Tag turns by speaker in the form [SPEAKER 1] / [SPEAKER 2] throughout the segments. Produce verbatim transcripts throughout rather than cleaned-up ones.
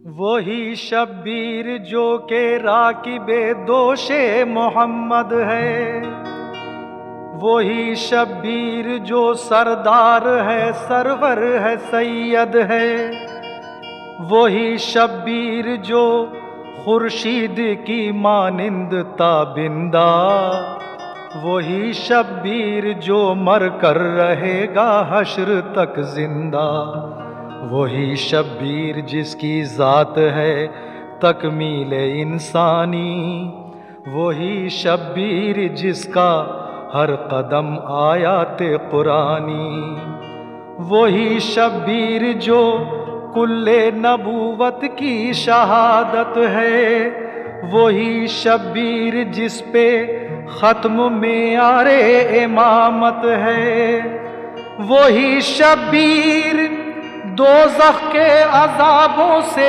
[SPEAKER 1] वही शब्बीर जो के राकिबे दोशे मोहम्मद है, वही शब्बीर जो सरदार है, सरवर है, सैयद है। वही शब्बीर जो खुर्शीद की मानिंद ताबिंदा, वही शब्बीर जो मर कर रहेगा हश्र तक जिंदा। वही शब्बीर जिसकी ज़ात है तकमील इंसानी, वही शब्बीर जिसका हर कदम आयात कुरानी। वही शब्बीर जो कुल्ले नबूवत की शहादत है, वही शब्बीर जिस पे ख़त्म मेयारे इमामत है। वही शब्बीर दोज़ख के अज़ाबों से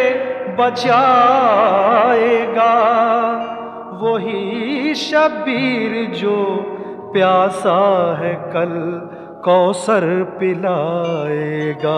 [SPEAKER 1] बचाएगा, वही शब्बीर जो प्यासा है कल कौसर पिलाएगा।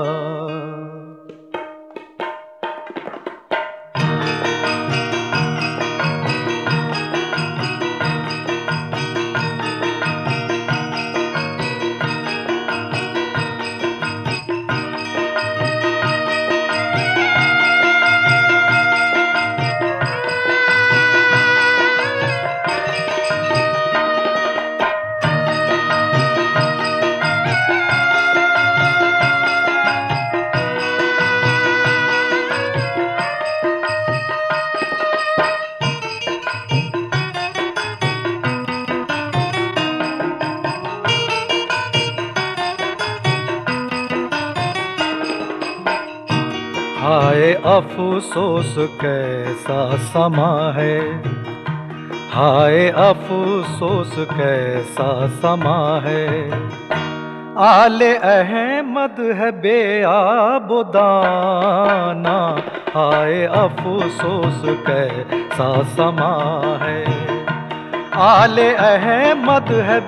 [SPEAKER 1] हाय अफसोस कैसा समा है, हाय अफसोस कैसा समा है। आले अहमद है बेआबुदाना, हाय अफसोस कैसा समा है। आले अहमद है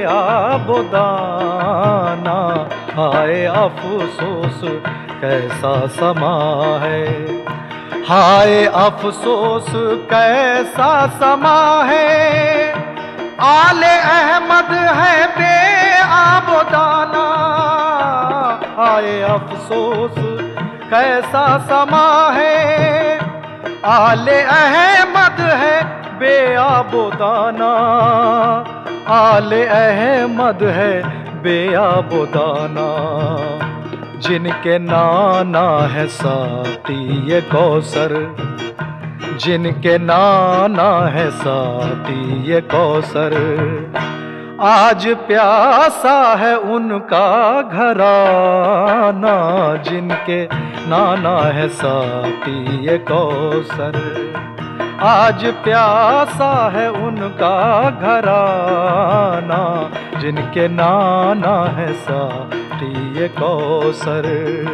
[SPEAKER 1] बेआबुदाना, हाय अफसोस कैसा समा है। हाय अफसोस कैसा समा है, आले अहमद है बेआबुदाना। हाय अफसोस कैसा समा है, आले अहमद है बेआबुदाना। आले अहमद है बेआबुदाना, जिनके नाना है साथी ये कौसर, जिनके नाना है साथी ये कौसर। आज प्यासा है उनका घराना, जिनके नाना है साथी ये कौसर। आज प्यासा है उनका घराना, जिनके नाना है साथी ये कौसर।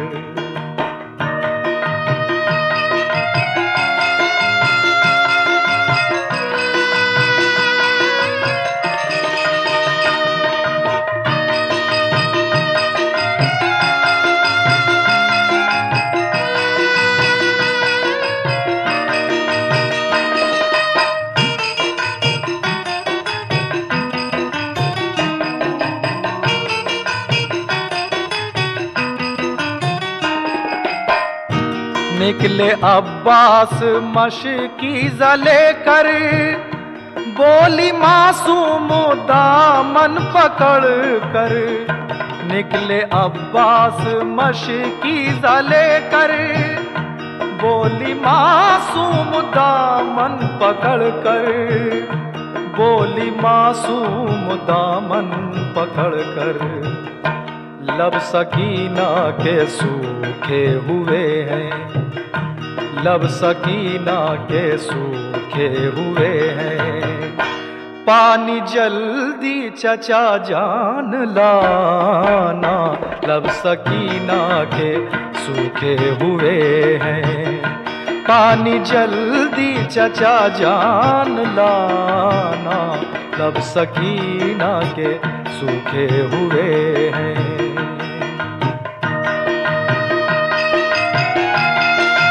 [SPEAKER 1] निकले अब्बास मशकीज़ा लेकर, बोली मासूम दामन पकड़ कर। निकले अब्बास मशकीज़ा लेकर, बोली मासूम दामन पकड़ कर। बोली मासूम दामन पकड़ कर। लब सकीना के सूखे हुए हैं, लब सकीना के सूखे हुए हैं। पानी जल्दी चचा जान लाना, लब सकीना के सूखे हुए हैं। पानी जल्दी चचा जान लाना, लब सकीना के सूखे हुए हैं।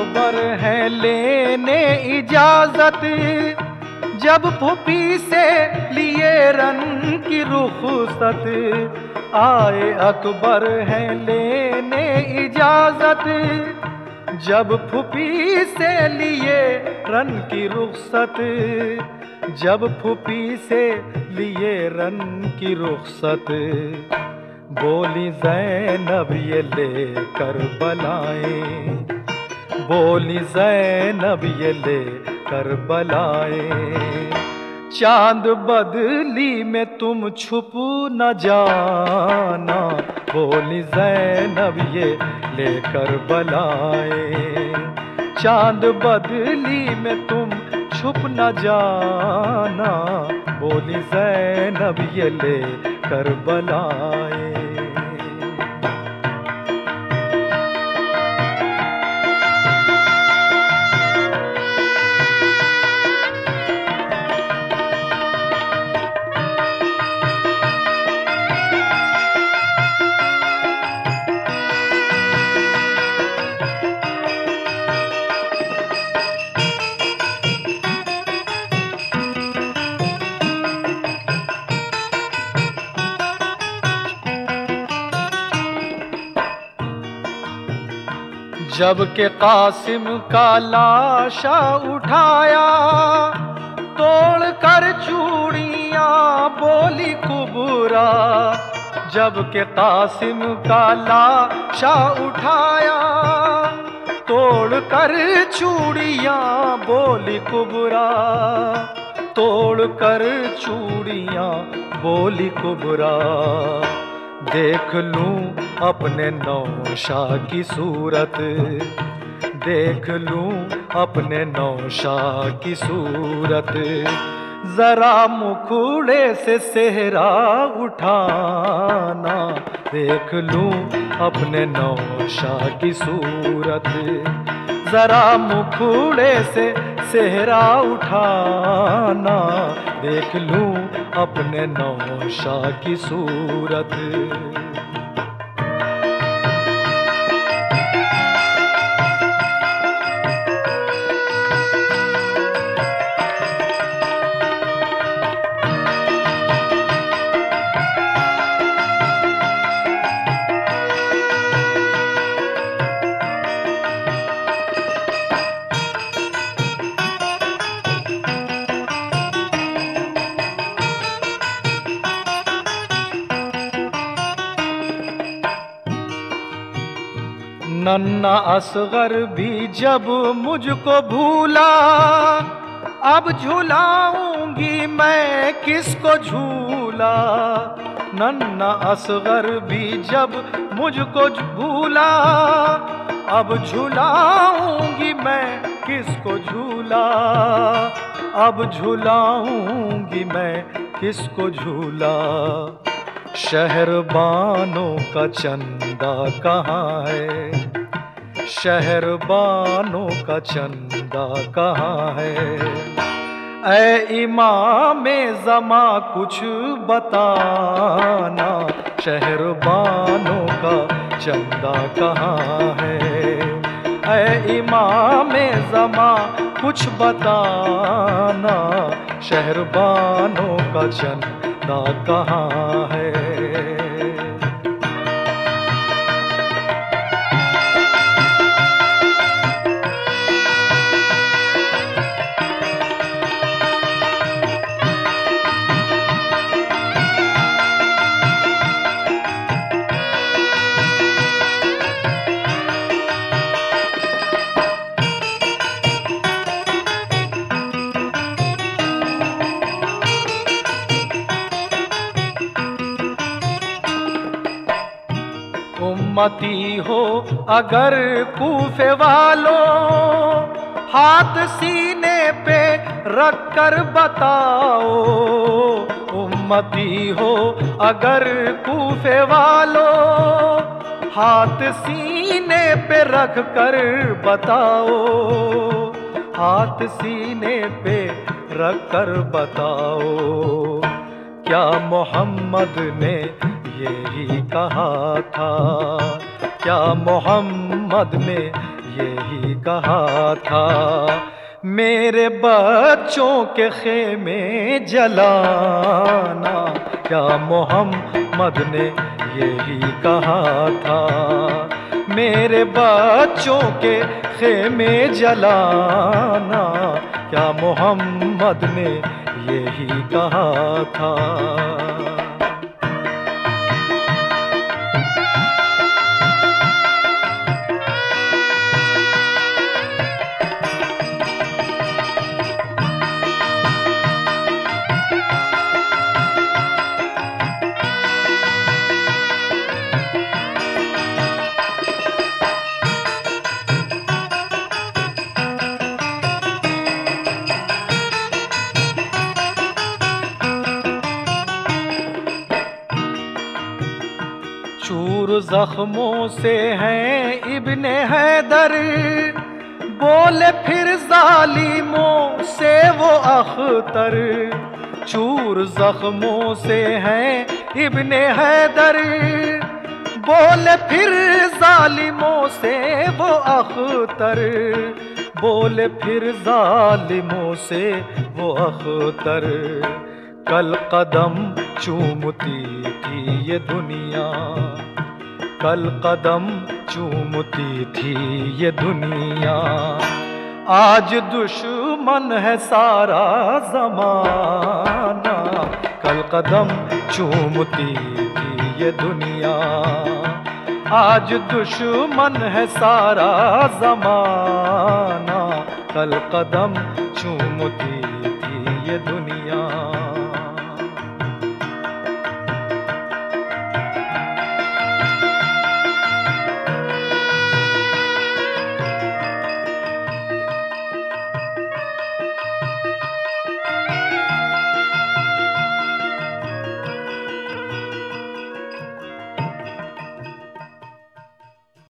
[SPEAKER 1] अकबर है लेने इजाजत, जब फूफी से लिए रन की रुखसत। आए अकबर है लेने इजाजत, जब फूफी से लिए रन की रुखसत। जब फूफी से लिए रन की रुखसत, बोली ज़ैनब ये ले कर बलाएं, बोली ज़ैनब ये ले कर बलाएं। चांद बदली में तुम छुप न जाना, बोली ज़ैनब ये लेकर बलाएं। चांद बदली में तुम छुप न जाना, बोली ज़ैनब ये लेकर बलाएं। जब के कासिम का लाशा उठाया, तोड़ कर चूड़ियां बोली कुबरा। जब के कासिम का लाशा उठाया, तोड़ कर चूड़ियां बोली कुबरा। तोड़ कर चूड़ियां बोली कुबरा। देख लूं अपने नौशा की सूरत, देख लूं अपने नौशा की सूरत। जरा मुखड़े से सेहरा उठाना, देख लूं अपने नौशा की सूरत। जरा मुखड़े से सेहरा उठाना, देख लूं अपने नौशा की सूरत। नन्ना असगर भी जब मुझको भूला, अब झुलाऊंगी मैं किसको झूला। नन्ना असगर भी जब मुझको भूला, अब झुलाऊंगी मैं किसको झूला। अब झुलाऊंगी मैं किसको झूला। शहरबानों का चंदा कहाँ है, शहरबानों का चंदा कहाँ है। ऐ इमामे ज़मा कुछ बताना, शहरबानों का चंदा कहाँ है। ऐ इमामे ज़मा कुछ बताना, शहरबानों का चंदा कहाँ है। उम्मती हो अगर कूफे वालों, हाथ सीने पे रख कर बताओ। उम्मती हो अगर कूफे वालों, हाथ सीने पे रख कर बताओ। हाथ सीने पे रख कर बताओ। क्या मोहम्मद ने यही कहा था, क्या मोहम्मद ने यही कहा था, मेरे बच्चों के खेमे जलाना, क्या मोहम्मद ने यही कहा था, मेरे बच्चों के खेमे जलाना, क्या मोहम्मद ने यही कहा था। चूर जख्मों से हैं इब्ने हैदर, बोले फिर जालिमों से वो अख्तर। चूर जख्मों से हैं इब्ने हैदर, बोले फिर जालिमों से वो अख्तर, बोले फिर जालिमों से वो अख्तर। कल कदम चूमती थी ये दुनिया, कल कदम चूमती थी ये दुनिया, आज दुश्मन है सारा ज़माना। कल कदम चूमती थी ये दुनिया, आज दुश्मन है सारा ज़माना। कल कदम चूमती थी ये दुनिया।